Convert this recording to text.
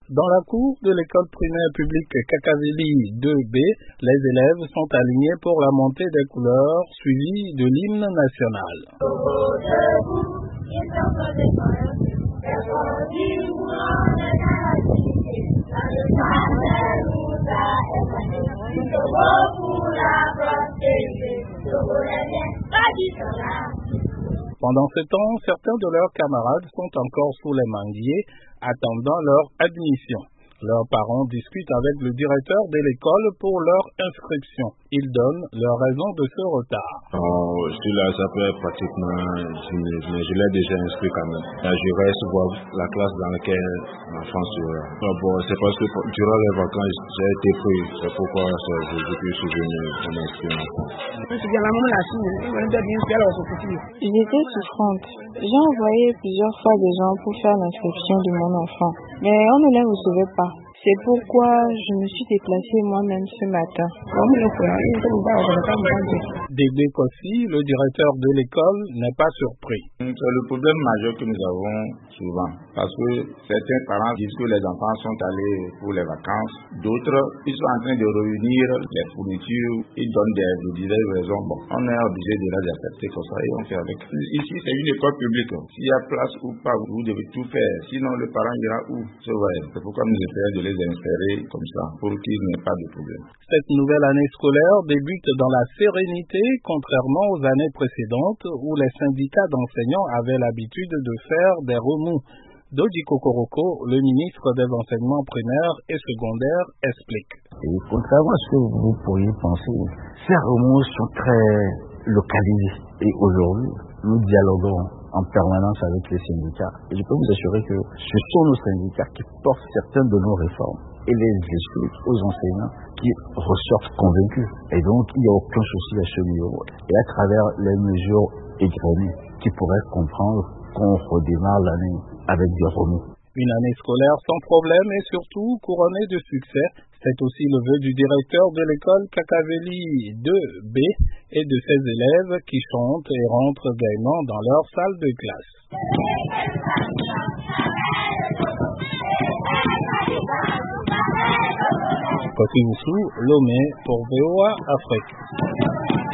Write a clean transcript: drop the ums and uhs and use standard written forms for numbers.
Dans la cour de l'école primaire publique Kakaveli 2B, les élèves sont alignés pour la montée des couleurs suivie de l'hymne national. Pendant ce temps, certains de leurs camarades sont encore sous les manguiers, attendant leur admission. Leurs parents discutent avec le directeur de l'école pour leur inscription. Ils donnent leur raison de ce retard. Celui-là, ça peut être pratiquement, mais je l'ai déjà inscrit quand même. Je reste voir la classe dans laquelle l'enfant sera. C'est parce que durant les vacances, j'ai été pris. C'est pourquoi je peux souvenir mon inscription. J'étais souffrante. J'ai envoyé plusieurs fois des gens pour faire l'inscription de mon enfant, mais on ne les recevait pas. C'est pourquoi je me suis déplacée moi-même ce matin. Dégbe Kossi, le directeur de l'école, n'est pas surpris. C'est le problème majeur que nous avons souvent. Parce que certains parents disent que les enfants sont allés pour les vacances. D'autres, ils sont en train de réunir les fournitures. Ils donnent des diverses raisons. On est obligé de les accepter comme ça et on fait avec. Ici, c'est une école publique. S'il y a place ou pas, vous devez tout faire. Sinon, le parent ira où? C'est pourquoi nous essayons de les insérer comme ça, pour qu'il n'y ait pas de problème. Cette nouvelle année scolaire débute dans la sérénité, contrairement aux années précédentes où les syndicats d'enseignants avaient l'habitude de faire des remous. Dodi Kokoroko, le ministre des enseignements primaires et secondaires, explique. Et contrairement à ce que vous pourriez penser, ces remous sont très localisés. Et aujourd'hui, nous dialoguons en permanence avec les syndicats. Et je peux vous assurer que ce sont nos syndicats qui portent certaines de nos réformes et les expliquent aux enseignants qui ressortent convaincus. Et donc, il n'y a aucun souci à ce niveau. Et à travers les mesures égrenées qui pourraient comprendre qu'on redémarre l'année avec des remous. Une année scolaire sans problème et surtout couronnée de succès. C'est aussi le vœu du directeur de l'école Kakaveli 2B et de ses élèves qui chantent et rentrent gaiement dans leur salle de classe. Kossi Moussou, Lomé pour VOA Afrique.